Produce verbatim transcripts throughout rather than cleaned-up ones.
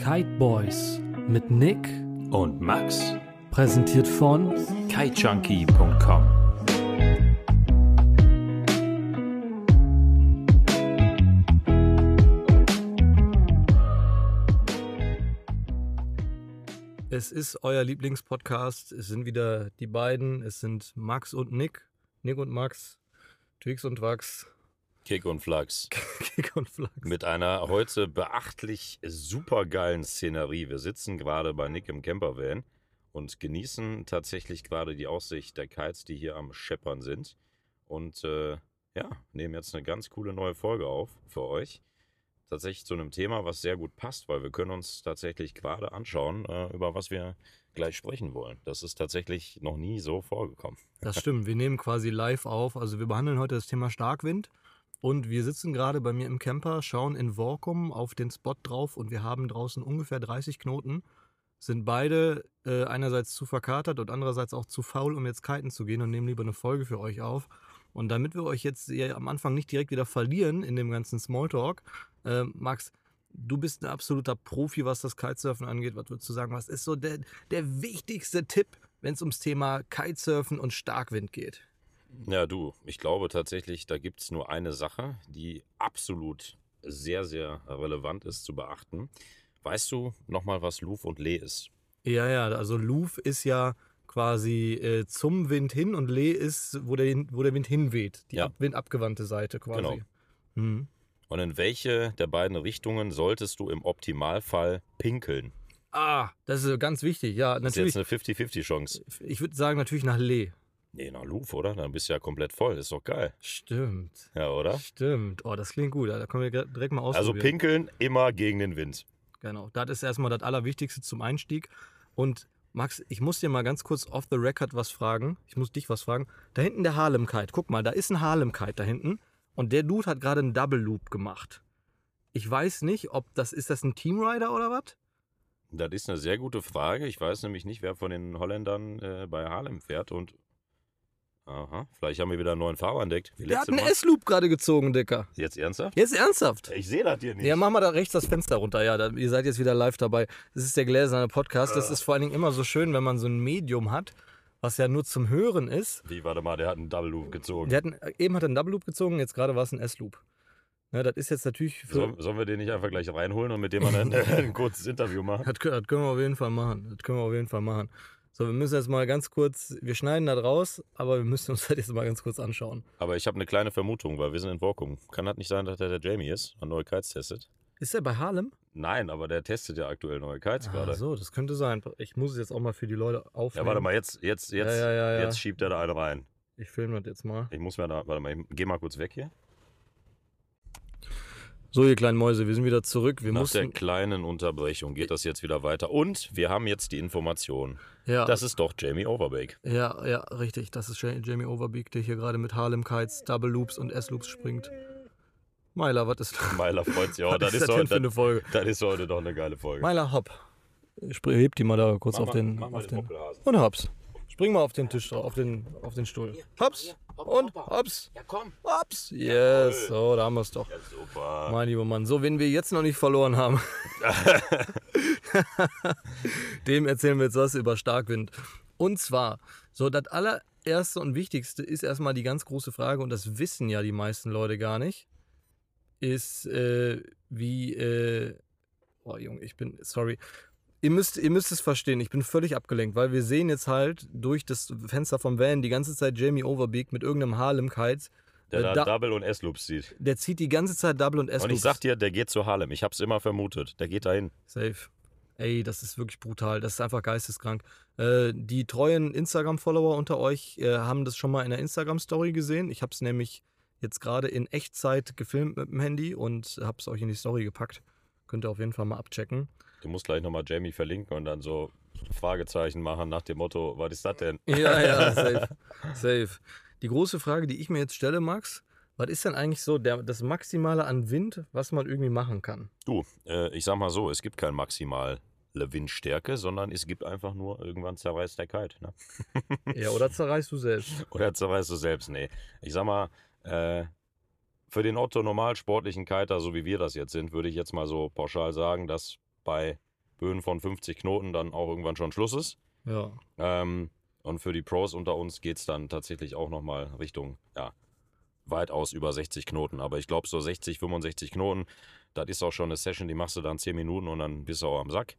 Kite Boys mit Nick und Max, präsentiert von kite junkie punkt com. Es ist euer Lieblingspodcast. Es sind wieder die beiden. Es sind Max und Nick. Nick und Max. Twix und Wachs. Kick und Flachs. Kick und Flachs. Mit einer heute beachtlich supergeilen Szenerie. Wir sitzen gerade bei Nick im Campervan und genießen tatsächlich gerade die Aussicht der Kites, die hier am Scheppern sind. Und äh, ja, nehmen jetzt eine ganz coole neue Folge auf für euch. Tatsächlich zu einem Thema, was sehr gut passt, weil wir können uns tatsächlich gerade anschauen, äh, über was wir gleich sprechen wollen. Das ist tatsächlich noch nie so vorgekommen. Das stimmt, wir nehmen quasi live auf. Also wir behandeln heute das Thema Starkwind und wir sitzen gerade bei mir im Camper, schauen in Workum auf den Spot drauf und wir haben draußen ungefähr dreißig Knoten. Sind beide äh, einerseits zu verkatert und andererseits auch zu faul, um jetzt kiten zu gehen und nehmen lieber eine Folge für euch auf. Und damit wir euch jetzt ja am Anfang nicht direkt wieder verlieren in dem ganzen Smalltalk, äh, Max, du bist ein absoluter Profi, was das Kitesurfen angeht. Was würdest du sagen, was ist so der, der wichtigste Tipp, wenn es ums Thema Kitesurfen und Starkwind geht? Ja, du, ich glaube tatsächlich, da gibt es nur eine Sache, die absolut sehr, sehr relevant ist zu beachten. Weißt du nochmal, was Luf und Lee ist? Ja, ja, also Luf ist ja quasi äh, zum Wind hin und Lee ist, wo der, wo der Wind hinweht. Die Ja. ab, windabgewandte Seite quasi. Genau. Mhm. Und in welche der beiden Richtungen solltest du im Optimalfall pinkeln? Ah, das ist ganz wichtig. Ja, Das ist natürlich. jetzt eine fifty fifty Chance. Ich würde sagen, natürlich nach Lee. Nee, nach Luf, oder? Dann bist du ja komplett voll. Ist doch geil. Stimmt. Ja, oder? Stimmt. Oh, das klingt gut. Da können wir direkt mal Also ausprobieren. pinkeln immer gegen den Wind. Genau. Das ist erstmal das Allerwichtigste zum Einstieg. Und Max, ich muss dir mal ganz kurz off the record was fragen. Ich muss dich was fragen. Da hinten der Harlem Kite. Guck mal, da ist ein Harlem Kite da hinten. Und der Dude hat gerade einen Double Loop gemacht. Ich weiß nicht, ob das, ist das ein Team Rider oder was? Das ist eine sehr gute Frage. Ich weiß nämlich nicht, wer von den Holländern äh, bei Haarlem fährt. Und aha, vielleicht haben wir wieder einen neuen Fahrer entdeckt. Wie Der hat letzte einen Mal. S-Loop gerade gezogen, Dicker. Jetzt ernsthaft? Jetzt ernsthaft? Ich sehe das hier nicht. Ja, mach mal da rechts das Fenster runter. Ja, da, ihr seid jetzt wieder live dabei. Das ist der gläserne Podcast. Das ist vor allen Dingen immer so schön, wenn man so ein Medium hat, was ja nur zum Hören ist. Wie, warte mal, der hat einen Double Loop gezogen. Der hat einen, eben hat er einen Double Loop gezogen, jetzt gerade war es ein S-Loop. Ne, das ist jetzt natürlich für. Sollen, sollen wir den nicht einfach gleich reinholen und mit dem mal ein, ein kurzes Interview machen? Das, das können wir auf jeden Fall machen. Das können wir auf jeden Fall machen. So, wir müssen jetzt mal ganz kurz, wir schneiden das raus, aber wir müssen uns das jetzt mal ganz kurz anschauen. Aber ich habe eine kleine Vermutung, weil wir sind in Workum. Kann das nicht sein, dass der der Jamie ist und neue Kites testet? Ist der bei Harlem? Nein, aber der testet ja aktuell neue Kites Ah, gerade. so, das könnte sein. Ich muss es jetzt auch mal für die Leute aufnehmen. Ja, warte mal, jetzt, jetzt, jetzt, Ja, ja, ja, ja. jetzt schiebt er da einen rein. Ich filme das jetzt mal. Ich muss mir da, warte mal, ich geh mal kurz weg hier. So, ihr kleinen Mäuse, wir sind wieder zurück. Wir Nach der mussten. kleinen Unterbrechung geht das jetzt wieder weiter. Und wir haben jetzt die Information. Ja, Das ist doch Jamie Overbeek. ja, ja, richtig. Das ist Jamie Overbeek, der hier gerade mit Harlem Kites, Double Loops und S-Loops springt. Meiler, was ist Meiler freut sich auch. was Das ist ist, das denn heute, für eine Folge? das ist heute doch eine geile Folge. Meiler, hopp. Spr- Heb die mal da kurz Mach auf mal- den. mach mal Auf den den Hoppelhasen. und hops. Spring mal auf den Tisch drauf, auf den, auf den Stuhl. Hops. Und hops. Ja, komm. Hops. Yes. So, da haben wir es doch. Ja, super. Mein lieber Mann. So, wen wir jetzt noch nicht verloren haben, dem erzählen wir jetzt was über Starkwind. Und zwar, so das allererste und wichtigste ist erstmal die ganz große Frage, und das wissen ja die meisten Leute gar nicht, ist äh, wie, äh, oh Junge, ich bin, sorry, ihr müsst, ihr müsst es verstehen, ich bin völlig abgelenkt, weil wir sehen jetzt halt durch das Fenster vom Van die ganze Zeit Jamie Overbeek mit irgendeinem Harlem Kites. Der Äh, da da- Double und S-Loops sieht. Der zieht die ganze Zeit Double und S-Loops. Und ich sag dir, der geht zu Harlem. Ich hab's immer vermutet. Der geht dahin. Safe. Ey, das ist wirklich brutal. Das ist einfach geisteskrank. Äh, die treuen Instagram-Follower unter euch äh, haben das schon mal in der Instagram-Story gesehen. Ich habe es nämlich jetzt gerade in Echtzeit gefilmt mit dem Handy und habe es euch in die Story gepackt. Könnt ihr auf jeden Fall mal abchecken. Du musst gleich nochmal Jamie verlinken und dann so Fragezeichen machen nach dem Motto, was ist das denn? Ja, ja, safe. Safe. Die große Frage, die ich mir jetzt stelle, Max, was ist denn eigentlich so der, das Maximale an Wind, was man irgendwie machen kann? Du, äh, ich sag mal so, es gibt kein maximal Windstärke, sondern es gibt einfach nur, irgendwann zerreißt der Kite. Ne? Ja, oder zerreißt du selbst? Oder zerreißt du selbst? Nee. Ich sag mal, äh, für den Otto-Normal-sportlichen Kiter, so wie wir das jetzt sind, würde ich jetzt mal so pauschal sagen, dass bei Böen von fünfzig Knoten dann auch irgendwann schon Schluss ist. Ja. Ähm, und für die Pros unter uns geht es dann tatsächlich auch nochmal Richtung, ja, weitaus über sechzig Knoten. Aber ich glaube, so sechzig, fünfundsechzig Knoten, das ist auch schon eine Session, die machst du dann zehn Minuten und dann bist du auch am Sack.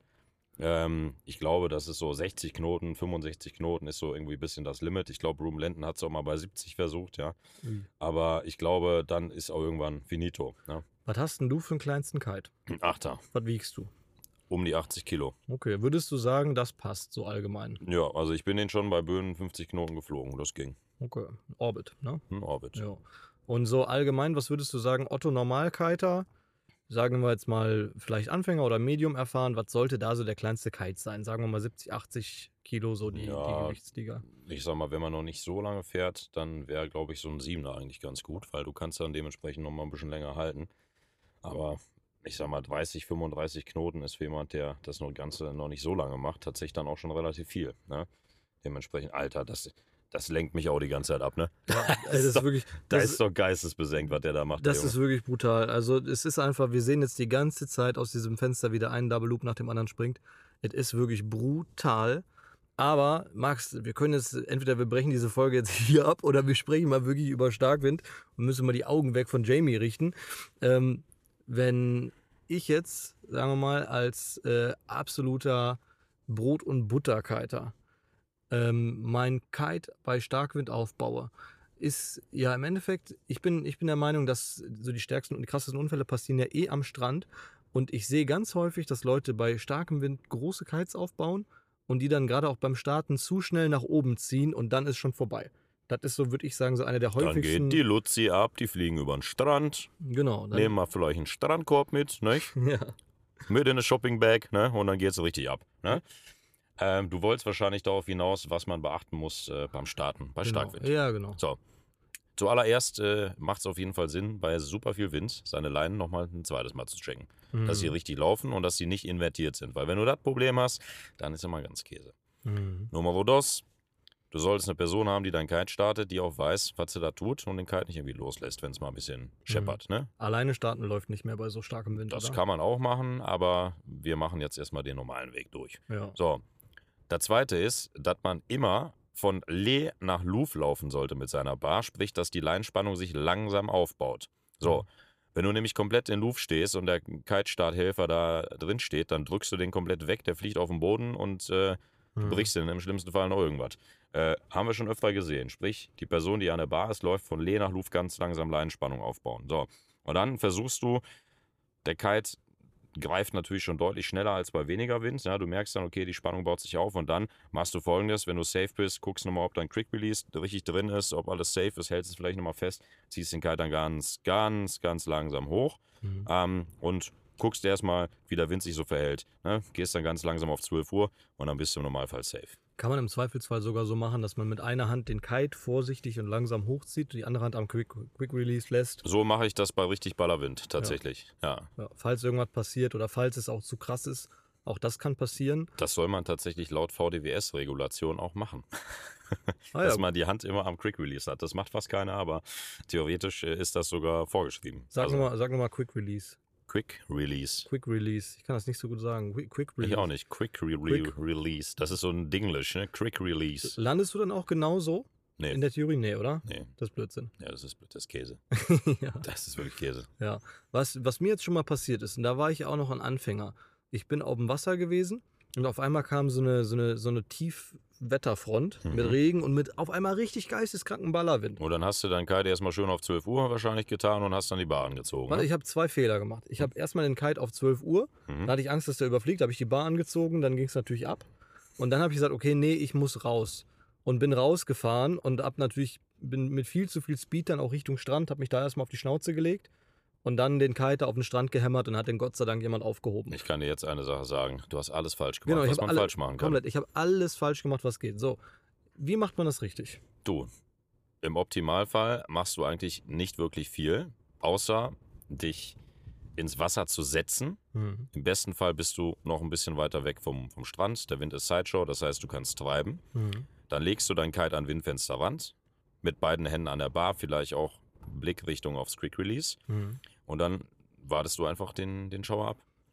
Ähm, ich glaube, das ist so sechzig Knoten, fünfundsechzig Knoten ist so irgendwie ein bisschen das Limit. Ich glaube, Room Lenten hat es auch mal bei siebzig versucht, ja. Mhm. Aber ich glaube, dann ist auch irgendwann finito. Ne? Was hast denn du für einen kleinsten Kite? Ein Achter, Was wiegst du? um die achtzig Kilo. Okay, würdest du sagen, das passt so allgemein? Ja, also ich bin den schon bei Böen fünfzig Knoten geflogen, das ging. Okay, Orbit, ne? Ein Orbit. Ja. Und so allgemein, was würdest du sagen, Otto Normalkiter, sagen wir jetzt mal vielleicht Anfänger oder Medium erfahren, was sollte da so der kleinste Kite sein? Sagen wir mal siebzig, achtzig Kilo, so die, Ja. die Gewichtsliga. Ich sag mal, wenn man noch nicht so lange fährt, dann wäre, glaube ich, so ein Siebener eigentlich ganz gut, weil du kannst dann dementsprechend noch mal ein bisschen länger halten. Aber ich sag mal, dreißig, fünfunddreißig Knoten ist für jemand, der das noch Ganze noch nicht so lange macht, tatsächlich dann auch schon relativ viel. Ne? Dementsprechend, Alter, das, das lenkt mich auch die ganze Zeit ab, ne? Ja, das ist doch- wirklich, Da das, ist doch geistesbesenkt, was der da macht. das der ist wirklich brutal. Also es ist einfach, wir sehen jetzt die ganze Zeit aus diesem Fenster, wie der einen Double Loop nach dem anderen springt. Es ist wirklich brutal. Aber, Max, wir können jetzt, entweder wir brechen diese Folge jetzt hier ab oder wir sprechen mal wirklich über Starkwind und müssen mal die Augen weg von Jamie richten. Ähm, wenn ich jetzt, sagen wir mal, als äh, absoluter Brot- und Butterkiter ähm, mein Kite bei Starkwind aufbaue, ist ja im Endeffekt, ich bin, ich bin der Meinung, dass so die stärksten und die krassesten Unfälle passieren ja eh am Strand. Und ich sehe ganz häufig, dass Leute bei starkem Wind große Kites aufbauen und die dann gerade auch beim Starten zu schnell nach oben ziehen und dann ist schon vorbei. Das ist so, würde ich sagen, so eine der Dann häufigsten. geht die Luzi ab, die fliegen über den Strand, Genau. Dann, nehmen mal vielleicht einen Strandkorb mit, ne? ja. Mit in eine Shoppingbag, ne? Und dann geht's richtig ab, ne? Ähm, du wolltest wahrscheinlich darauf hinaus, was man beachten muss äh, beim Starten, bei Genau. Starkwind. Ja, genau. So. Zuallererst äh, macht es auf jeden Fall Sinn, bei super viel Wind seine Leinen nochmal ein zweites Mal zu checken. Mhm. Dass sie richtig laufen und dass sie nicht invertiert sind. Weil wenn du das Problem hast, dann ist immer ganz Käse. Mhm. Numero dos, du solltest eine Person haben, die dein Kite startet, die auch weiß, was sie da tut und den Kite nicht irgendwie loslässt, wenn es mal ein bisschen scheppert. Ne? Alleine starten läuft nicht mehr bei so starkem Wind, Das oder? kann man auch machen, aber wir machen jetzt erstmal den normalen Weg durch. Ja. So, das zweite ist, dass man immer von Lee nach Luv laufen sollte mit seiner Bar, sprich, dass die Leinspannung sich langsam aufbaut. So, Mhm. wenn du nämlich komplett in Luv stehst und der Kite-Starthelfer da drin steht, dann drückst du den komplett weg, der fliegt auf den Boden und äh, du Mhm. brichst ihn im schlimmsten Fall noch irgendwas. Äh, haben wir schon öfter gesehen. Sprich, die Person, die an der Bar ist, läuft von Lee nach Luv ganz langsam Leinspannung aufbauen. So, und dann versuchst du, der Kite greift natürlich schon deutlich schneller als bei weniger Wind. Ja, du merkst dann, okay, die Spannung baut sich auf und dann machst du folgendes, wenn du safe bist, guckst nochmal, ob dein Quick Release richtig drin ist, ob alles safe ist, hältst es vielleicht nochmal fest, ziehst den Kite dann ganz, ganz, ganz langsam hoch Mhm. ähm, und guckst erstmal, wie der Wind sich so verhält. Ne? Gehst dann ganz langsam auf zwölf Uhr und dann bist du im Normalfall safe. Kann man im Zweifelsfall sogar so machen, dass man mit einer Hand den Kite vorsichtig und langsam hochzieht und die andere Hand am Quick, Quick Release lässt. So mache ich das bei richtig Ballerwind tatsächlich. Ja. Ja, falls irgendwas passiert oder falls es auch zu krass ist, auch das kann passieren. Das soll man tatsächlich laut V D W S-Regulation auch machen. Ah, Dass ja. man die Hand immer am Quick Release hat. Das macht fast keiner, aber theoretisch äh, ist das sogar vorgeschrieben. Sag Also, nochmal sag noch mal Quick Release. Quick Release. Quick Release. Ich kann das nicht so gut sagen. Quick, quick Release. Ich auch nicht. Quick, re Quick- Release. Das ist so ein Dinglish, ne? Quick Release. Landest du dann auch genauso Nee. in der Theorie? Nee, oder? Nee. Das ist Blödsinn. Ja, das ist, das ist Käse. ja. Das ist wirklich Käse. Ja, was, was mir jetzt schon mal passiert ist, und da war ich auch noch ein Anfänger. Ich bin auf dem Wasser gewesen und auf einmal kam so eine, so eine, so eine Tiefwetterfront Mhm. mit Regen und mit auf einmal richtig geisteskranken Ballerwind. Und dann hast du deinen Kite erstmal schön auf zwölf Uhr wahrscheinlich getan und hast dann die Bar angezogen. Warte, Ne? ich habe zwei Fehler gemacht. Ich habe erstmal den Kite auf zwölf Uhr, Mhm. da hatte ich Angst, dass der überfliegt, da habe ich die Bar angezogen, dann ging es natürlich ab. Und dann habe ich gesagt, okay, nee, ich muss raus. Und bin rausgefahren und hab natürlich, bin mit viel zu viel Speed dann auch Richtung Strand, habe mich da erstmal auf die Schnauze gelegt und dann den Kite auf den Strand gehämmert und hat den Gott sei Dank jemand aufgehoben. Ich kann dir jetzt eine Sache sagen. Du hast alles falsch gemacht, Genau, ich was habe man alle, falsch machen kann. komplett, ich habe alles falsch gemacht, was geht. So, wie macht man das richtig? Du, im Optimalfall machst du eigentlich nicht wirklich viel, außer dich ins Wasser zu setzen. Mhm. Im besten Fall bist du noch ein bisschen weiter weg vom, vom Strand. Der Wind ist Sideshow, das heißt, du kannst treiben. Mhm. Dann legst du dein Kite an Windfensterrand, mit beiden Händen an der Bar, vielleicht auch Blickrichtung aufs Quick Release. Mhm. Und dann wartest du einfach den, den Schauer ab.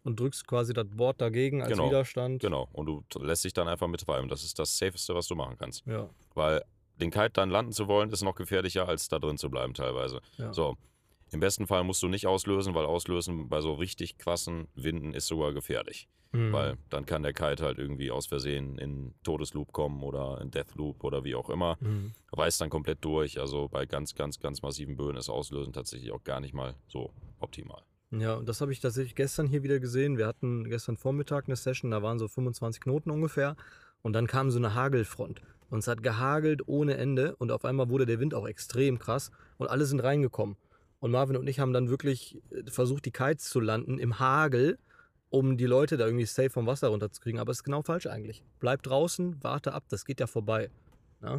und drückst quasi das Board dagegen als Genau, Widerstand. Genau, und du t- lässt dich dann einfach mittreiben. Das ist das Safeste, was du machen kannst. Ja, Weil den Kite dann landen zu wollen, ist noch gefährlicher, als da drin zu bleiben teilweise. ja. So, im besten Fall musst du nicht auslösen, weil auslösen bei so richtig krassen Winden ist sogar gefährlich. Mhm. Weil dann kann der Kite halt irgendwie aus Versehen in Todesloop kommen oder in Deathloop oder wie auch immer. Mhm. Reißt dann komplett durch. Also bei ganz, ganz, ganz massiven Böen ist Auslösen tatsächlich auch gar nicht mal so optimal. Ja, und das habe ich tatsächlich gestern hier wieder gesehen. Wir hatten gestern Vormittag eine Session, da waren so fünfundzwanzig Knoten ungefähr. Und dann kam so eine Hagelfront. Und es hat gehagelt ohne Ende. Und auf einmal wurde der Wind auch extrem krass. Und alle sind reingekommen. Und Marvin und ich haben dann wirklich äh, versucht, die Kites zu landen im Hagel, um die Leute da irgendwie safe vom Wasser runterzukriegen. Aber es ist genau falsch eigentlich. Bleib draußen, warte ab, das geht ja vorbei. Ja?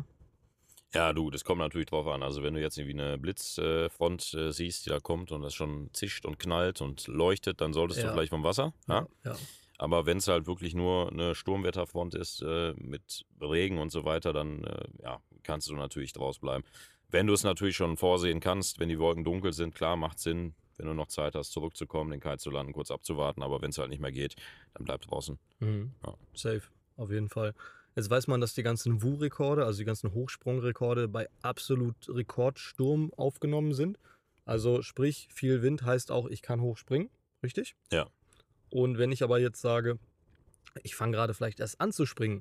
Ja, du, das kommt natürlich drauf an. Also wenn du jetzt irgendwie eine Blitzfront äh, siehst, die da kommt und das schon zischt und knallt und leuchtet, dann solltest Ja. du vielleicht vom Wasser. Ja? Ja, ja. Aber wenn es halt wirklich nur eine Sturmwetterfront ist äh, mit Regen und so weiter, dann äh, ja, kannst du natürlich draus bleiben. Wenn du es natürlich schon vorsehen kannst, wenn die Wolken dunkel sind, klar, macht Sinn, wenn du noch Zeit hast, zurückzukommen, den Kite zu landen, kurz abzuwarten. Aber wenn es halt nicht mehr geht, dann bleib draußen. Mhm. Ja. Safe, auf jeden Fall. Jetzt weiß man, dass die ganzen W U-Rekorde, also die ganzen Hochsprungrekorde, bei absolut Rekordsturm aufgenommen sind. Also sprich, viel Wind heißt auch, ich kann hochspringen, richtig? Ja. Und wenn ich aber jetzt sage, ich fange gerade vielleicht erst an zu springen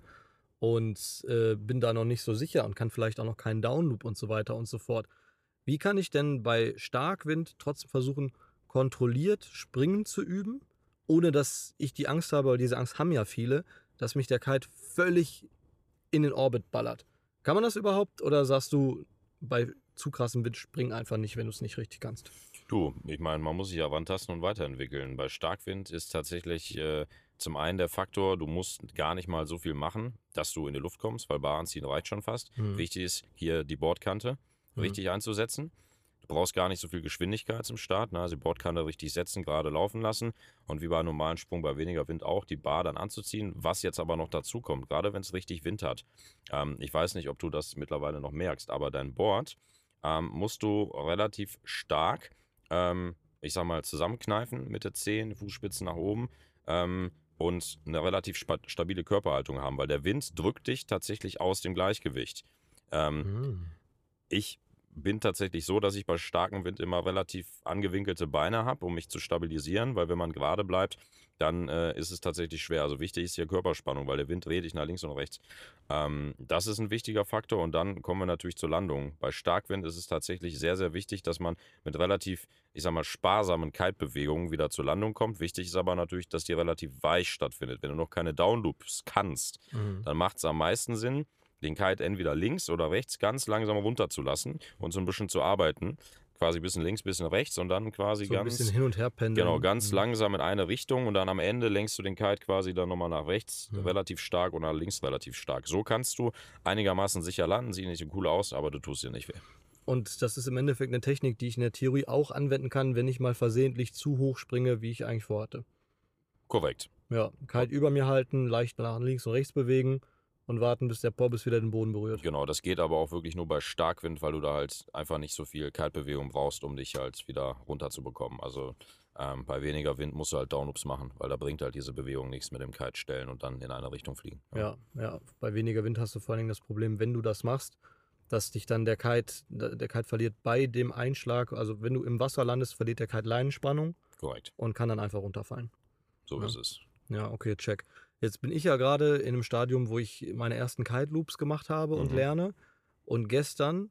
und äh, bin da noch nicht so sicher und kann vielleicht auch noch keinen Downloop und so weiter und so fort. Wie kann ich denn bei Starkwind trotzdem versuchen, kontrolliert Springen zu üben, ohne dass ich die Angst habe, weil diese Angst haben ja viele, dass mich der Kite völlig in den Orbit ballert. Kann man das überhaupt oder sagst du, bei zu krassem Wind spring einfach nicht, wenn du es nicht richtig kannst? Du, ich meine, man muss sich ja rantasten und weiterentwickeln. Bei Starkwind ist tatsächlich äh, zum einen der Faktor, du musst gar nicht mal so viel machen, dass du in die Luft kommst, weil Bar anziehen reicht schon fast. Hm. Wichtig ist, hier die Bordkante Hm. richtig einzusetzen. Du brauchst gar nicht so viel Geschwindigkeit zum Start, ne? Also die Bordkante richtig setzen, gerade laufen lassen und wie bei einem normalen Sprung bei weniger Wind auch, die Bar dann anzuziehen. Was jetzt aber noch dazu kommt, gerade wenn es richtig Wind hat, ähm, ich weiß nicht, ob du das mittlerweile noch merkst, aber dein Board ähm, musst du relativ stark ähm, ich sag mal, zusammenkneifen mit der Zehen, Fußspitzen nach oben ähm, und eine relativ spa- stabile Körperhaltung haben, weil der Wind drückt dich tatsächlich aus dem Gleichgewicht. Ähm, Hm. ich bin tatsächlich so, dass ich bei starkem Wind immer relativ angewinkelte Beine habe, um mich zu stabilisieren, weil wenn man gerade bleibt, dann äh, ist es tatsächlich schwer. Also wichtig ist hier Körperspannung, weil der Wind dreht dich nach links und rechts. Ähm, das ist ein wichtiger Faktor und dann kommen wir natürlich zur Landung. Bei Starkwind ist es tatsächlich sehr, sehr wichtig, dass man mit relativ, ich sag mal, sparsamen Kite-Bewegungen wieder zur Landung kommt. Wichtig ist aber natürlich, dass die relativ weich stattfindet. Wenn du noch keine Downloops kannst, Mhm. dann macht es am meisten Sinn, den Kite entweder links oder rechts ganz langsam runterzulassen und so ein bisschen zu arbeiten. Quasi ein bisschen links, ein bisschen rechts und dann quasi So ein ganz, bisschen hin und her pendeln. genau, ganz Mhm. langsam in eine Richtung und dann am Ende lenkst du den Kite quasi dann nochmal nach rechts Mhm. relativ stark und nach links relativ stark. So kannst du einigermaßen sicher landen, sieht nicht so cool aus, aber du tust dir nicht weh. Und das ist im Endeffekt eine Technik, die ich in der Theorie auch anwenden kann, wenn ich mal versehentlich zu hoch springe, wie ich eigentlich vorhatte. Korrekt. Ja, Kite über mir halten, leicht nach links und rechts bewegen und warten, bis der Porbis wieder den Boden berührt. Genau, das geht aber auch wirklich nur bei Starkwind, weil du da halt einfach nicht so viel Kite-Bewegung brauchst, um dich halt wieder runterzubekommen. Also ähm, bei weniger Wind musst du halt Downloops machen, weil da bringt halt diese Bewegung nichts mit dem Kite stellen und dann in eine Richtung fliegen. Ja, ja. Bei weniger Wind hast du vor allen Dingen das Problem, wenn du das machst, dass dich dann der Kite, der Kite verliert bei dem Einschlag. Also wenn du im Wasser landest, verliert der Kite Leinenspannung Korrekt, und kann dann einfach runterfallen. so Ja. ist es. Ja, okay, check. Jetzt bin ich ja gerade in einem Stadium, wo ich meine ersten Kite-Loops gemacht habe und Mhm. lerne. Und gestern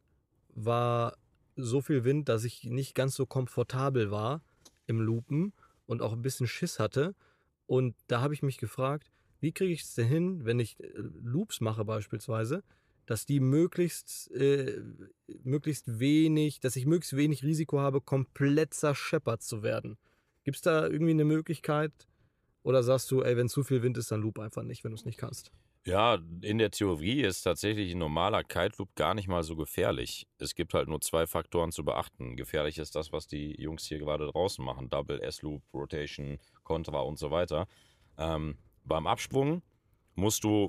war so viel Wind, dass ich nicht ganz so komfortabel war im Loopen und auch ein bisschen Schiss hatte. Und da habe ich mich gefragt, wie kriege ich es denn hin, wenn ich äh, Loops mache beispielsweise, dass die möglichst, äh, möglichst wenig, dass ich möglichst wenig Risiko habe, komplett zerscheppert zu werden. Gibt es da irgendwie eine Möglichkeit? Oder sagst du, ey, wenn zu viel Wind ist, dann loop einfach nicht, wenn du es nicht kannst? Ja, in der Theorie ist tatsächlich ein normaler Kite-Loop gar nicht mal so gefährlich. Es gibt halt nur zwei Faktoren zu beachten. Gefährlich ist das, was die Jungs hier gerade draußen machen. Double, S-Loop, Rotation, Contra und so weiter. Ähm, beim Absprung musst du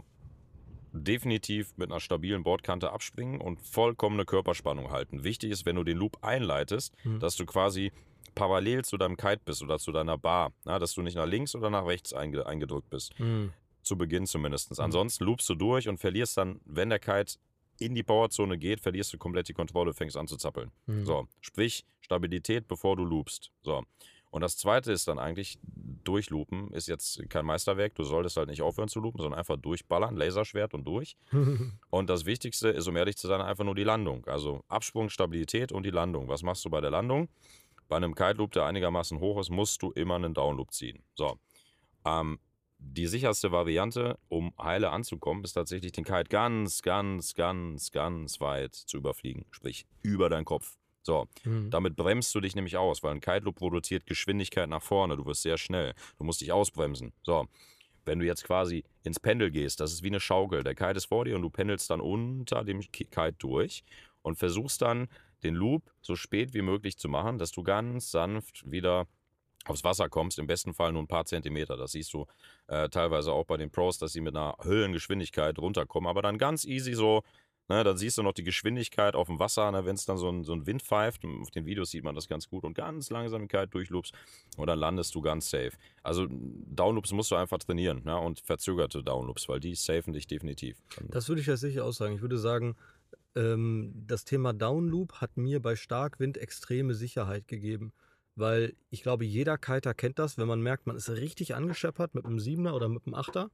definitiv mit einer stabilen Bordkante abspringen und vollkommene Körperspannung halten. Wichtig ist, wenn du den Loop einleitest, Mhm. dass du quasi parallel zu deinem Kite bist oder zu deiner Bar, ja, dass du nicht nach links oder nach rechts einge eingedrückt bist. Mhm. Zu Beginn zumindest. Mhm. Ansonsten loopst du durch und verlierst dann, wenn der Kite in die Powerzone geht, verlierst du komplett die Kontrolle, fängst an zu zappeln. Mhm. So, sprich Stabilität, bevor du loopst. So. Und das zweite ist dann eigentlich, durchloopen ist jetzt kein Meisterwerk, du solltest halt nicht aufhören zu loopen, sondern einfach durchballern, Laserschwert und durch. Und das Wichtigste ist, um ehrlich zu sein, einfach nur die Landung. Also Absprung, Stabilität und die Landung. Was machst du bei der Landung? Bei einem Kite-Loop, der einigermaßen hoch ist, musst du immer einen Downloop ziehen. So. Ähm, die sicherste Variante, um heile anzukommen, ist tatsächlich den Kite ganz, ganz, ganz, ganz weit zu überfliegen. Sprich, über deinen Kopf. So, Mhm. damit bremst du dich nämlich aus, weil ein Kite-Loop produziert Geschwindigkeit nach vorne. Du wirst sehr schnell. Du musst dich ausbremsen. So, wenn du jetzt quasi ins Pendel gehst, das ist wie eine Schaukel. Der Kite ist vor dir und du pendelst dann unter dem Kite durch und versuchst dann, den Loop so spät wie möglich zu machen, dass du ganz sanft wieder aufs Wasser kommst, im besten Fall nur ein paar Zentimeter. Das siehst du äh, teilweise auch bei den Pros, dass sie mit einer Höllengeschwindigkeit runterkommen, aber dann ganz easy so, ne, dann siehst du noch die Geschwindigkeit auf dem Wasser, ne, wenn es dann so ein, so ein Wind pfeift, auf den Videos sieht man das ganz gut und ganz langsam die Kite durchloopst und dann landest du ganz safe. Also Downloops musst du einfach trainieren, ne, und verzögerte Downloops, weil die safen dich definitiv. Das würde ich ja sicher auch sagen. Ich würde sagen, ähm, das Thema Downloop hat mir bei Starkwind extreme Sicherheit gegeben. Weil ich glaube, jeder Kiter kennt das, wenn man merkt, man ist richtig angescheppert mit einem Siebener oder mit einem Achter.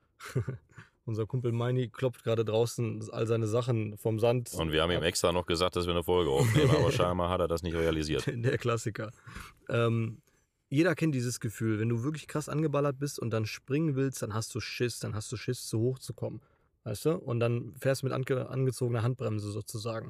Unser Kumpel Meini klopft gerade draußen all seine Sachen vom Sand. Und wir haben ihm extra noch gesagt, dass wir eine Folge aufnehmen, aber scheinbar hat er das nicht realisiert. Der Klassiker. Ähm, jeder kennt dieses Gefühl, wenn du wirklich krass angeballert bist und dann springen willst, dann hast du Schiss, dann hast du Schiss, zu hoch zu kommen. Weißt du? Und dann fährst du mit ange angezogener Handbremse sozusagen.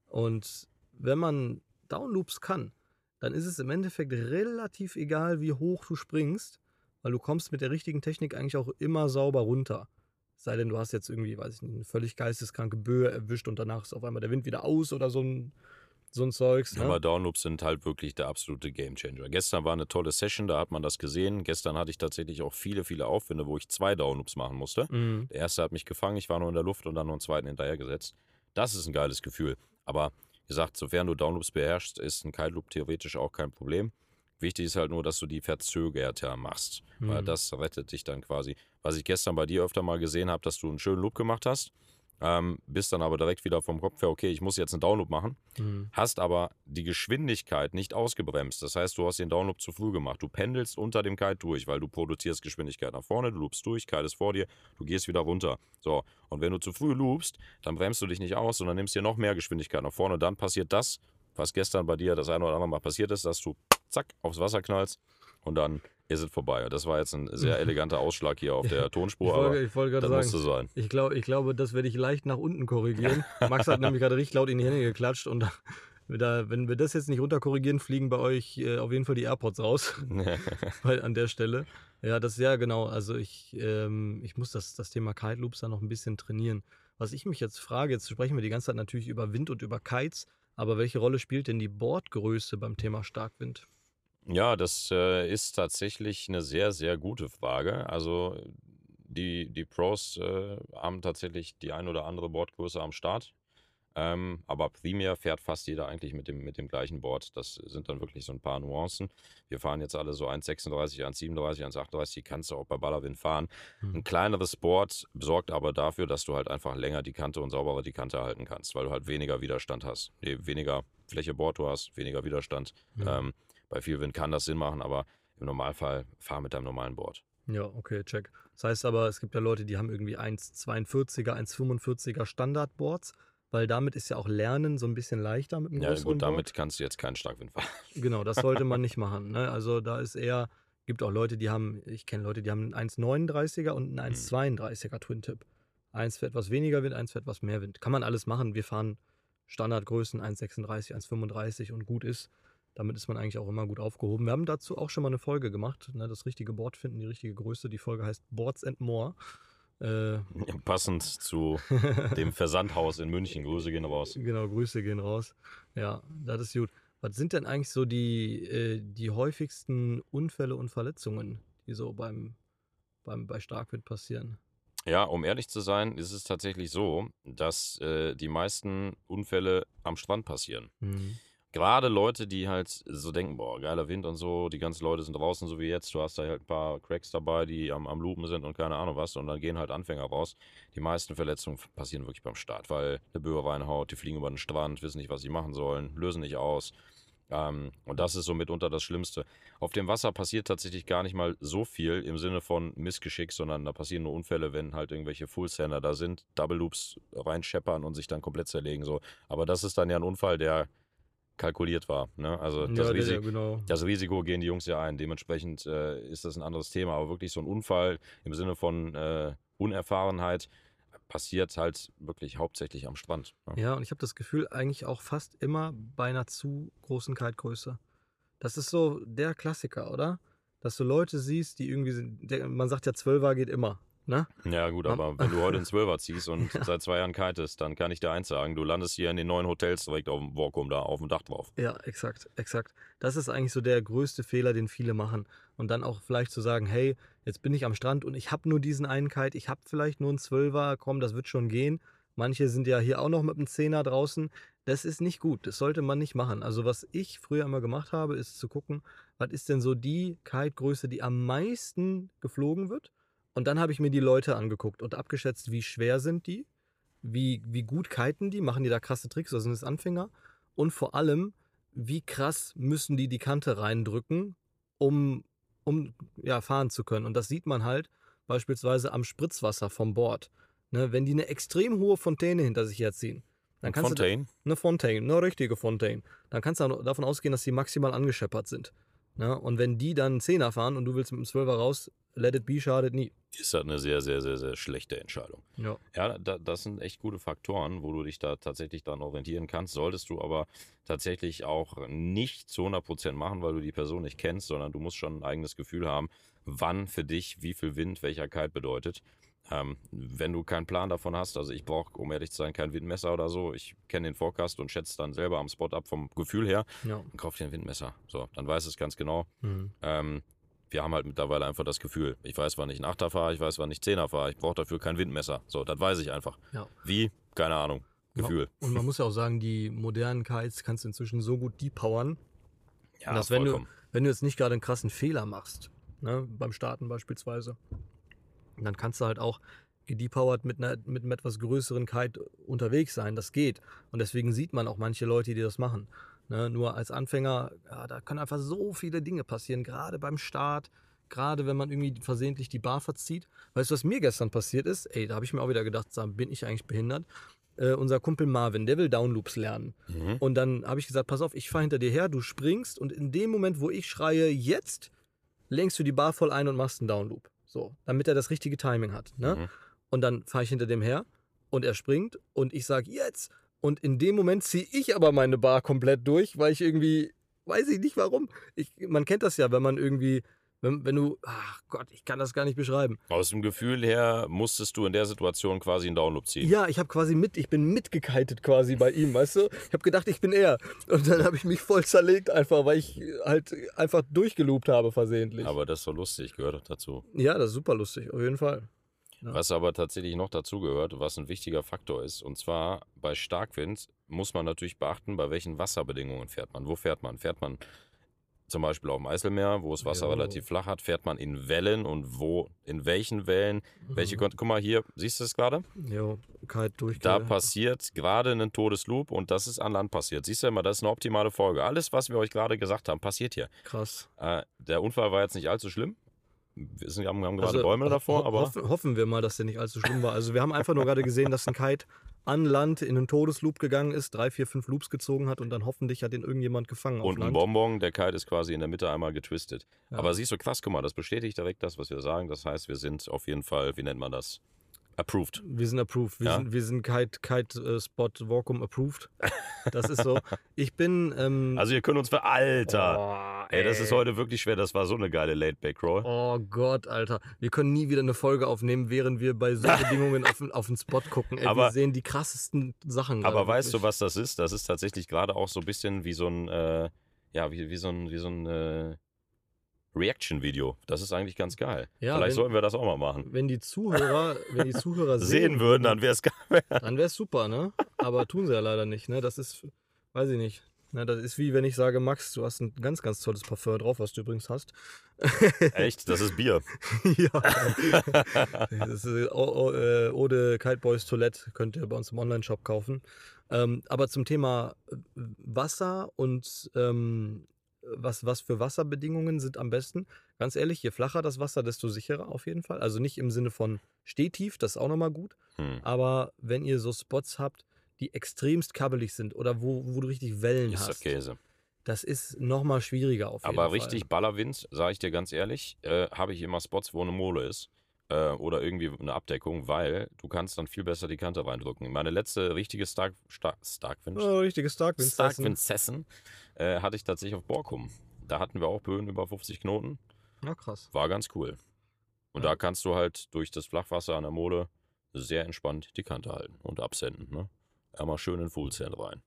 Und wenn man Downloops kann, dann ist es im Endeffekt relativ egal, wie hoch du springst, weil du kommst mit der richtigen Technik eigentlich auch immer sauber runter. Sei denn, du hast jetzt irgendwie, weiß ich nicht, eine völlig geisteskranke Böe erwischt und danach ist auf einmal der Wind wieder aus oder so ein, so ein Zeugs. Ne? Aber Downloops sind halt wirklich der absolute Gamechanger. Gestern war eine tolle Session, da hat man das gesehen. Gestern hatte ich tatsächlich auch viele, viele Aufwände, wo ich zwei Downloops machen musste. Mhm. Der erste hat mich gefangen, ich war nur in der Luft und dann noch einen zweiten hinterhergesetzt. Das ist ein geiles Gefühl. Aber wie gesagt, sofern du Downloops beherrschst, ist ein Kite-Loop theoretisch auch kein Problem. Wichtig ist halt nur, dass du die verzögerter machst, mhm. weil das rettet dich dann quasi. Was ich gestern bei dir öfter mal gesehen habe, dass du einen schönen Loop gemacht hast, ähm, bist dann aber direkt wieder vom Kopf her, okay, ich muss jetzt einen Downloop machen, mhm. hast aber die Geschwindigkeit nicht ausgebremst. Das heißt, du hast den Downloop zu früh gemacht. Du pendelst unter dem Kite durch, weil du produzierst Geschwindigkeit nach vorne, du loopst durch, Kite ist vor dir, du gehst wieder runter. So, und wenn du zu früh loopst, dann bremst du dich nicht aus, sondern nimmst dir noch mehr Geschwindigkeit nach vorne. Dann passiert das, was gestern bei dir das eine oder andere Mal passiert ist, dass du zack aufs Wasser knallst und dann ist es vorbei. Das war jetzt ein sehr eleganter Ausschlag hier auf der Tonspur, ich wollte, aber ich wollte das sagen, musste sein. Ich, glaub, ich glaube, das werde ich leicht nach unten korrigieren. Max hat nämlich gerade richtig laut in die Hände geklatscht und da, wenn wir das jetzt nicht runterkorrigieren, fliegen bei euch äh, auf jeden Fall die AirPods raus. Weil an der Stelle. Ja, das ist ja genau. Also ich, ähm, ich muss das, das Thema Kite Loops da noch ein bisschen trainieren. Was ich mich jetzt frage, jetzt sprechen wir die ganze Zeit natürlich über Wind und über Kites, aber welche Rolle spielt denn die Bordgröße beim Thema Starkwind? Ja, das äh, ist tatsächlich eine sehr, sehr gute Frage. Also die, die Pros äh, haben tatsächlich die ein oder andere Bordgröße am Start. Ähm, aber primär fährt fast jeder eigentlich mit dem, mit dem gleichen Board. Das sind dann wirklich so ein paar Nuancen. Wir fahren jetzt alle so eins Komma sechsunddreißig, eins Komma siebenunddreißig, eins Komma achtunddreißig, die kannst du auch bei Ballerwind fahren. Hm. Ein kleineres Board sorgt aber dafür, dass du halt einfach länger die Kante und sauberer die Kante halten kannst, weil du halt weniger Widerstand hast. Nee, weniger Fläche Board du hast, weniger Widerstand. Hm. Ähm, bei viel Wind kann das Sinn machen, aber im Normalfall fahr mit deinem normalen Board. Ja, okay, check. Das heißt aber, es gibt ja Leute, die haben irgendwie eins Komma zweiundvierziger, eins Komma fünfundvierziger Standardboards, weil damit ist ja auch Lernen so ein bisschen leichter mit einem Ja, größeren gut, damit Board. kannst du jetzt keinen Starkwind fahren. Genau, das sollte man nicht machen. Ne? Also da ist eher, gibt auch Leute, die haben, ich kenne Leute, die haben einen eins Komma neununddreißiger und einen eins Komma zweiunddreißiger Twin-Tip. Eins für etwas weniger Wind, eins für etwas mehr Wind. Kann man alles machen. Wir fahren Standardgrößen eins Komma sechsunddreißig, eins Komma fünfunddreißig und gut ist. Damit ist man eigentlich auch immer gut aufgehoben. Wir haben dazu auch schon mal eine Folge gemacht, ne, das richtige Board finden, die richtige Größe. Die Folge heißt Boards and More. Äh, Passend zu dem Versandhaus in München. Grüße gehen raus. Genau, Grüße gehen raus. Ja, das ist gut. Was sind denn eigentlich so die, äh, die häufigsten Unfälle und Verletzungen, die so beim, beim, bei Starkwind passieren? Ja, um ehrlich zu sein, ist es tatsächlich so, dass äh, die meisten Unfälle am Strand passieren. Mhm. gerade Leute, die halt so denken, boah, geiler Wind und so, die ganzen Leute sind draußen, so wie jetzt, du hast da halt ein paar Cracks dabei, die am, am Loopen sind und keine Ahnung was, und dann gehen halt Anfänger raus. Die meisten Verletzungen passieren wirklich beim Start, weil eine Böe reinhaut, die fliegen über den Strand, wissen nicht, was sie machen sollen, lösen nicht aus. Ähm, und das ist so mitunter das Schlimmste. Auf dem Wasser passiert tatsächlich gar nicht mal so viel im Sinne von Missgeschick, sondern da passieren nur Unfälle, wenn halt irgendwelche Full-Sander da sind, Double Loops reinscheppern und sich dann komplett zerlegen. So. Aber das ist dann ja ein Unfall, der kalkuliert war. Ne? Also das, Ja, der, Risi ja, genau. das Risiko gehen die Jungs ja ein. Dementsprechend äh, ist das ein anderes Thema. Aber wirklich so ein Unfall im Sinne von äh, Unerfahrenheit passiert halt wirklich hauptsächlich am Strand. Ne? Ja, und ich habe das Gefühl, eigentlich auch fast immer bei einer zu großen Kitegröße. Das ist so der Klassiker, oder? Dass du Leute siehst, die irgendwie sind, der, man sagt ja, Zwölfer geht immer, ne? Ja gut, Man- aber wenn du heute einen Zwölfer ziehst und Ja. seit zwei Jahren kitest, dann kann ich dir eins sagen, du landest hier in den neuen Hotels direkt auf dem Borkum da, auf dem Dach drauf. Ja, exakt, exakt. Das ist eigentlich so der größte Fehler, den viele machen. Und dann auch vielleicht zu sagen, hey, jetzt bin ich am Strand und ich habe nur diesen einen Kite, ich habe vielleicht nur einen Zwölfer, komm, das wird schon gehen. Manche sind ja hier auch noch mit einem Zehner draußen. Das ist nicht gut, das sollte man nicht machen. Also was ich früher immer gemacht habe, ist zu gucken, was ist denn so die Kite-Größe, die am meisten geflogen wird. Und dann habe ich mir die Leute angeguckt und abgeschätzt, wie schwer sind die, wie, wie gut kiten die, machen die da krasse Tricks oder sind es Anfänger? Und vor allem, wie krass müssen die die Kante reindrücken, um, um ja, fahren zu können. Und das sieht man halt beispielsweise am Spritzwasser vom Board. Ne, wenn die eine extrem hohe Fontäne hinter sich herziehen, dann Und kannst du Fontaine? eine Fontaine, eine richtige Fontaine, dann kannst du davon ausgehen, dass die maximal angescheppert sind. Ne? Und wenn die dann einen Zehner fahren und du willst mit dem Zwölfer raus, let it be, schadet nie. Ist das eine sehr, sehr, sehr, sehr schlechte Entscheidung. Ja. Ja, da, das sind echt gute Faktoren, wo du dich da tatsächlich dran orientieren kannst. Solltest du aber tatsächlich auch nicht zu hundert Prozent machen, weil du die Person nicht kennst, sondern du musst schon ein eigenes Gefühl haben, wann für dich wie viel Wind welcher Kite bedeutet. Ähm, wenn du keinen Plan davon hast, also ich brauche, um ehrlich zu sein, kein Windmesser oder so. Ich kenne den Forecast und schätze dann selber am Spot ab vom Gefühl her Ja. und kauf dir ein Windmesser. So, dann weiß es ganz genau. Mhm. Ähm, wir haben halt mittlerweile einfach das Gefühl, ich weiß, wann ich einen Achter fahre, ich weiß, wann ich Zehner fahre, ich brauche dafür kein Windmesser. So, das weiß ich einfach. Ja. Wie? Keine Ahnung. Gefühl. Und man muss ja auch sagen, die modernen Kites kannst du inzwischen so gut depowern, Ja, dass wenn du, vollkommen. wenn du jetzt nicht gerade einen krassen Fehler machst, ne, beim Starten beispielsweise, dann kannst du halt auch gedepowert mit, einer, mit einem etwas größeren Kite unterwegs sein. Das geht. Und deswegen sieht man auch manche Leute, die das machen. Ne, nur als Anfänger, ja, da können einfach so viele Dinge passieren, gerade beim Start, gerade wenn man irgendwie versehentlich die Bar verzieht. Weißt du, was mir gestern passiert ist? Ey, da habe ich mir auch wieder gedacht, sag, bin ich eigentlich behindert? Äh, unser Kumpel Marvin, der will Downloops lernen. Mhm. Und dann habe ich gesagt, pass auf, ich fahre hinter dir her, du springst und in dem Moment, wo ich schreie, jetzt, lenkst du die Bar voll ein und machst einen Downloop. So, damit er das richtige Timing hat. Ne? Mhm. Und dann fahre ich hinter dem her und er springt und ich sage, jetzt. Und in dem Moment ziehe ich aber meine Bar komplett durch, weil ich irgendwie, weiß ich nicht warum. Ich, man kennt das ja, wenn man irgendwie, wenn, wenn du, ach Gott, ich kann das gar nicht beschreiben. Aus dem Gefühl her musstest du in der Situation quasi einen Downloop ziehen. Ja, ich habe quasi mit, ich bin mitgekitet quasi bei ihm, weißt du? Ich habe gedacht, ich bin er. Und dann habe ich mich voll zerlegt einfach, weil ich halt einfach durchgeloopt habe versehentlich. Aber das ist so lustig, gehört doch dazu. Ja, das ist super lustig, auf jeden Fall. Ja. Was aber tatsächlich noch dazu gehört, was ein wichtiger Faktor ist, und zwar bei Starkwind muss man natürlich beachten, bei welchen Wasserbedingungen fährt man. Wo fährt man? Fährt man zum Beispiel auf dem Eiselmeer, wo das Wasser Jo. relativ flach hat, fährt man in Wellen und wo, in welchen Wellen, welche, Mhm. Kon- guck mal hier, siehst du es gerade? Jo, Kite durch. Da passiert gerade ein Todesloop und das ist an Land passiert. Siehst du immer, das ist eine optimale Folge. Alles, was wir euch gerade gesagt haben, passiert hier. Krass. Äh, der Unfall war jetzt nicht allzu schlimm. Wir sind, haben, haben gerade Also, Bäume ho- davor, ho- aber hoffen, hoffen wir mal, dass der nicht allzu schlimm war. Also wir haben einfach nur gerade gesehen, dass ein Kite an Land in einen Todesloop gegangen ist, drei, vier, fünf Loops gezogen hat und dann hoffentlich hat den irgendjemand gefangen auf und ein Land. Bonbon, der Kite ist quasi in der Mitte einmal getwistet. Ja. Aber siehst du, krass, guck mal, das bestätigt direkt das, was wir sagen. Das heißt, wir sind auf jeden Fall, wie nennt man das? Approved. Wir sind approved. Wir Ja. sind, wir sind Kite, Kite äh, Spot Vorkum approved. Das ist so. Ich bin. Ähm, Also ihr könnt uns für Alter. oh, Ey, das ist heute wirklich schwer. Das war so eine geile Late-Back-Roll. Oh Gott, Alter. Wir können nie wieder eine Folge aufnehmen, während wir bei so Bedingungen auf, den- auf den Spot gucken. Ey, Aber- wir sehen die krassesten Sachen. Aber gerade weißt du, wirklich. was das ist? Das ist tatsächlich gerade auch so ein bisschen wie so ein, äh, ja, wie, wie so ein, wie so ein äh, Reaction-Video. Das ist eigentlich ganz geil. Ja, Vielleicht wenn- sollten wir das auch mal machen. Wenn die Zuhörer, wenn die Zuhörer Sehen würden, dann wäre es geil. dann wäre es super, ne? Aber tun sie ja leider nicht, ne? Das ist, weiß ich nicht. Ne, das ist wie wenn ich sage, Max, du hast ein ganz, ganz tolles Parfum drauf, was du übrigens hast. Echt? Das ist Bier. Ja. Das ist O- O- äh, Eau de Kite-Boys Toilette, könnt ihr bei uns im Online-Shop kaufen. Ähm, aber zum Thema äh, Wasser und ähm, was, was für Wasserbedingungen sind am besten? Ganz ehrlich, je flacher das Wasser, desto sicherer auf jeden Fall. Also nicht im Sinne von stehtief, das ist auch nochmal gut. Hm. Aber wenn ihr so Spots habt, die extremst kabbelig sind oder wo, wo du richtig Wellen Ist das hast, Käse. das ist nochmal schwieriger auf jeden Aber Fall. richtig Ballerwind, sage ich dir ganz ehrlich, äh, habe ich immer Spots, wo eine Mole ist. Äh, oder irgendwie eine Abdeckung, weil du kannst dann viel besser die Kante reindrücken. Meine letzte richtige Stark, Stark, Starkwind, Oh, richtiges Starkwind. Starkwind Session äh, hatte ich tatsächlich auf Borkum. Da hatten wir auch Böen über fünfzig Knoten. Ja, krass. War ganz cool. Und Ja. da kannst du halt durch das Flachwasser an der Mole sehr entspannt die Kante halten und absenden. Ne? Einmal schön in Full Send rein.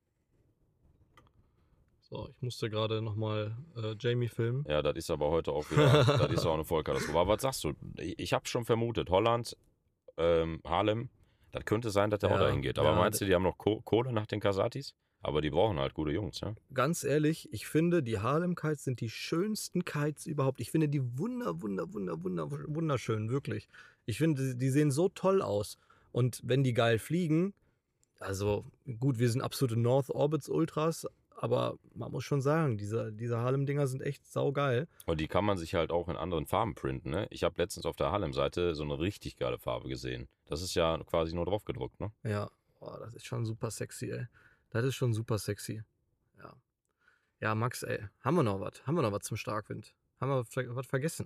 So, ich musste gerade nochmal äh, Jamie filmen. Ja, das ist aber heute auch wieder, das ist auch eine Vollkatastrophe. Aber was sagst du? Ich, ich habe schon vermutet, Holland, ähm, Haarlem, das könnte sein, dass der Ja, auch dahin geht. Aber ja, meinst du, die haben noch Ko- Kohle nach den Kasatis? Aber die brauchen halt gute Jungs, ja? Ganz ehrlich, ich finde, die Harlem Kites sind die schönsten Kites überhaupt. Ich finde die wunder, wunder, wunder, wunder, wunderschön, wirklich. Ich finde, die sehen so toll aus. Und wenn die geil fliegen, also gut, wir sind absolute North Orbits Ultras, aber man muss schon sagen, diese, diese Harlem-Dinger sind echt saugeil. Und die kann man sich halt auch in anderen Farben printen, ne? Ich habe letztens auf der Harlem-Seite so eine richtig geile Farbe gesehen. Das ist ja quasi nur drauf gedruckt, ne? Ja, boah, das ist schon super sexy, ey. Das ist schon super sexy. Ja. Ja, Max, ey, haben wir noch was? Haben wir noch was zum Starkwind? Haben wir ver- was vergessen?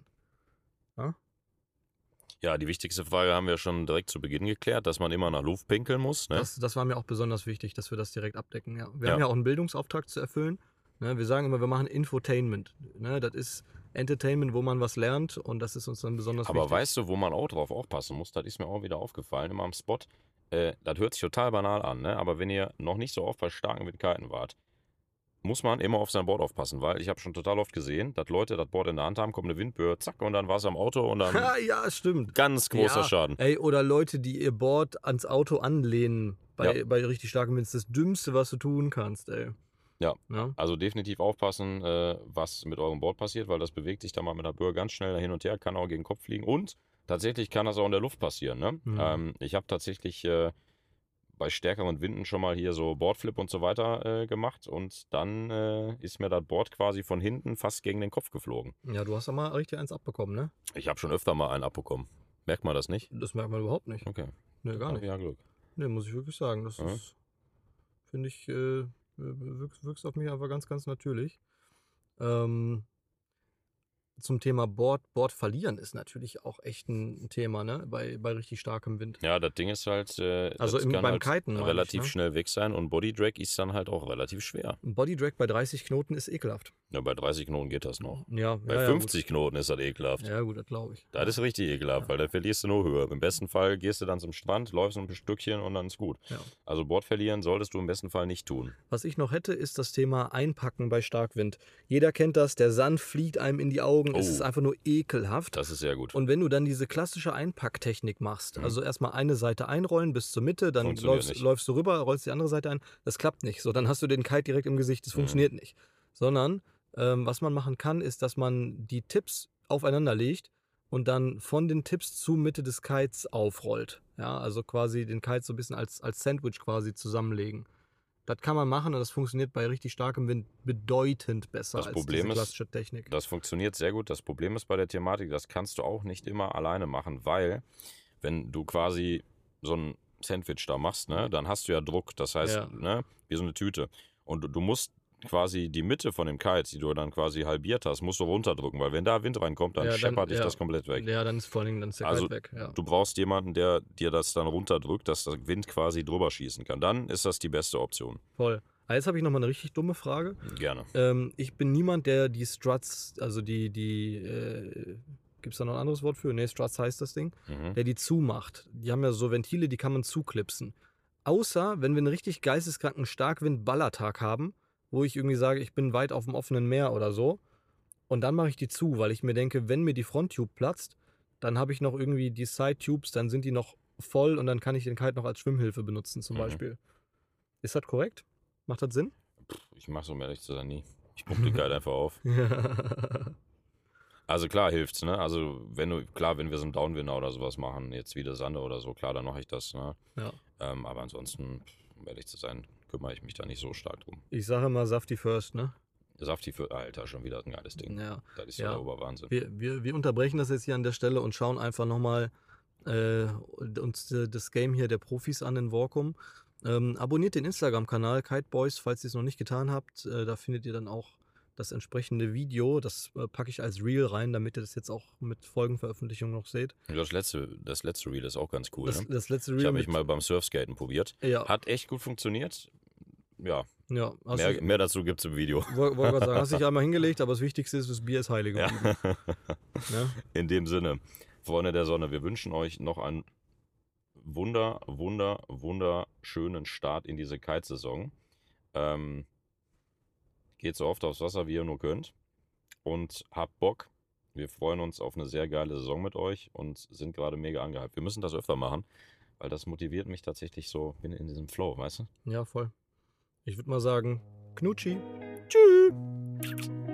Ja, die wichtigste Frage haben wir schon direkt zu Beginn geklärt, dass man immer nach Luft pinkeln muss, ne? Das, das war mir auch besonders wichtig, dass wir das direkt abdecken. Ja. Wir Ja. haben ja auch einen Bildungsauftrag zu erfüllen. Ne, wir sagen immer, wir machen Infotainment. Ne, das ist Entertainment, wo man was lernt und das ist uns dann besonders Aber wichtig. weißt du, wo man auch drauf aufpassen muss? Das ist mir auch wieder aufgefallen, immer am Spot. Äh, das hört sich total banal an, ne? Aber wenn ihr noch nicht so oft bei starken Windkiten wart, muss man immer auf sein Board aufpassen, weil ich habe schon total oft gesehen, dass Leute das Board in der Hand haben, kommt eine Windböe, zack, und dann war es am Auto und dann Ha, ja, stimmt. ganz großer Ja, Schaden. Ey, oder Leute, die ihr Board ans Auto anlehnen bei, Ja. bei richtig starkem Wind. Das ist das Dümmste, was du tun kannst, ey. Ja. Ja? Also definitiv aufpassen, äh, was mit eurem Board passiert, weil das bewegt sich da mal mit der Böe ganz schnell hin und her, kann auch gegen den Kopf fliegen und tatsächlich kann das auch in der Luft passieren. Ne? Mhm. Ähm, ich habe tatsächlich äh, bei stärkeren Winden schon mal hier so Boardflip und so weiter äh, gemacht und dann äh, ist mir das Board quasi von hinten fast gegen den Kopf geflogen. Ja, du hast doch mal richtig eins abbekommen, ne? Ich habe schon öfter mal einen abbekommen. Merkt man das nicht? Das merkt man überhaupt nicht. Okay. Ne, gar Hab ich nicht. Ja, Glück. Ne, muss ich wirklich sagen. Das Ja. ist, finde ich, äh, wirkst, wirkst auf mich einfach ganz, ganz natürlich. Ähm, zum Thema Board, Board verlieren ist natürlich auch echt ein Thema, ne? Bei, bei richtig starkem Wind. Ja, das Ding ist halt, äh, Also das im- kann beim halt Kiten, meine ich, relativ ne? schnell weg sein und Bodydrag ist dann halt auch relativ schwer. Ein Bodydrag bei dreißig Knoten ist ekelhaft. Ja, bei dreißig Knoten geht das noch. Ja, Bei ja, ja, fünfzig Knoten ist das ekelhaft. Gut. Ja, gut, das glaube ich. Das ist richtig ekelhaft, weil dann verlierst du nur Höhe. Im besten Fall gehst du dann zum Strand, läufst ein Stückchen und dann ist gut. Ja. Also Board verlieren solltest du im besten Fall nicht tun. Was ich noch hätte, ist das Thema Einpacken bei Starkwind. Jeder kennt das, der Sand fliegt einem in die Augen, es Oh. ist einfach nur ekelhaft. Das ist sehr gut. Und wenn du dann diese klassische Einpacktechnik machst, Mhm. also erstmal eine Seite einrollen bis zur Mitte, dann Funktioniert läufst, nicht. läufst du rüber, rollst die andere Seite ein, das klappt nicht. So, dann hast du den Kite direkt im Gesicht, das Mhm. funktioniert nicht. Sondern ähm, was man machen kann, ist, dass man die Tips aufeinander legt und dann von den Tips zur Mitte des Kites aufrollt. Ja, also quasi den Kite so ein bisschen als, als Sandwich quasi zusammenlegen. Das kann man machen und das funktioniert bei richtig starkem Wind bedeutend besser Das als Problem diese ist, klassische Technik. Das funktioniert sehr gut. Das Problem ist bei der Thematik, das kannst du auch nicht immer alleine machen, weil wenn du quasi so ein Sandwich da machst, ne, dann hast du ja Druck. Das heißt, Ja. ne, wie so eine Tüte. Und du, du musst quasi die Mitte von dem Kite, die du dann quasi halbiert hast, musst du runterdrücken, weil wenn da Wind reinkommt, dann Ja, dann- scheppert dich ja. das komplett weg. Ja, dann ist vor allen Dingen dann ist der Also, Kite weg. Ja. Du brauchst jemanden, der dir das dann runterdrückt, dass der Wind quasi drüber schießen kann. Dann ist das die beste Option. Voll. Ah, jetzt habe ich nochmal eine richtig dumme Frage. Gerne. Ähm, ich bin niemand, der die Struts, also die, die, äh, gibt es da noch ein anderes Wort für? Ne, Struts heißt das Ding. Mhm. Der die zumacht. Die haben ja so Ventile, die kann man zuklipsen. Außer, wenn wir einen richtig geisteskranken Starkwind-Ballertag haben, wo ich irgendwie sage, ich bin weit auf dem offenen Meer oder so. Und dann mache ich die zu, weil ich mir denke, wenn mir die Fronttube platzt, dann habe ich noch irgendwie die Side-Tubes, dann sind die noch voll und dann kann ich den Kite noch als Schwimmhilfe benutzen zum Mhm. Beispiel. Ist das korrekt? Macht das Sinn? Ich mach's, um ehrlich zu sein, nie. Ich pump die Kite einfach auf. Ja. Also klar hilft's, ne? Also wenn du, klar, wenn wir so einen Downwinner oder sowas machen, jetzt wieder Sande oder so, klar, dann mache ich das, ne? Ja. Ähm, aber ansonsten, um ehrlich zu sein, kümmere ich mich da nicht so stark drum. Ich sage immer Safety first, ne? Safti für, Alter, schon wieder ein geiles Ding. Ja. Das ist so Ja. der Oberwahnsinn. Wir, wir, wir unterbrechen das jetzt hier an der Stelle und schauen einfach nochmal äh, uns äh, das Game hier der Profis an in Vorkum. Ähm, abonniert den Instagram-Kanal Kiteboys, falls ihr es noch nicht getan habt. Äh, da findet ihr dann auch das entsprechende Video. Das äh, packe ich als Reel rein, damit ihr das jetzt auch mit Folgenveröffentlichung noch seht. Das letzte, das letzte Reel ist auch ganz cool. Das, Ne? das letzte Reel Ich habe mich mit- mal beim Surfskaten probiert. Ja, Hat echt gut funktioniert. Ja, ja. Hast mehr, dich- mehr dazu gibt es im Video. Wollte wollte gerade sagen, hast dich einmal hingelegt, aber das Wichtigste ist, das Bier ist heilig Ja. geblieben. Ne? In dem Sinne, Freunde der Sonne, wir wünschen euch noch einen wunder, wunder, wunderschönen Start in diese Kitesaison. Ähm, geht so oft aufs Wasser, wie ihr nur könnt. Und habt Bock. Wir freuen uns auf eine sehr geile Saison mit euch und sind gerade mega angehypt. Wir müssen das öfter machen, weil das motiviert mich tatsächlich so, bin in diesem Flow, weißt du? Ja, voll. Ich würde mal sagen, Knutschi. Tschüss.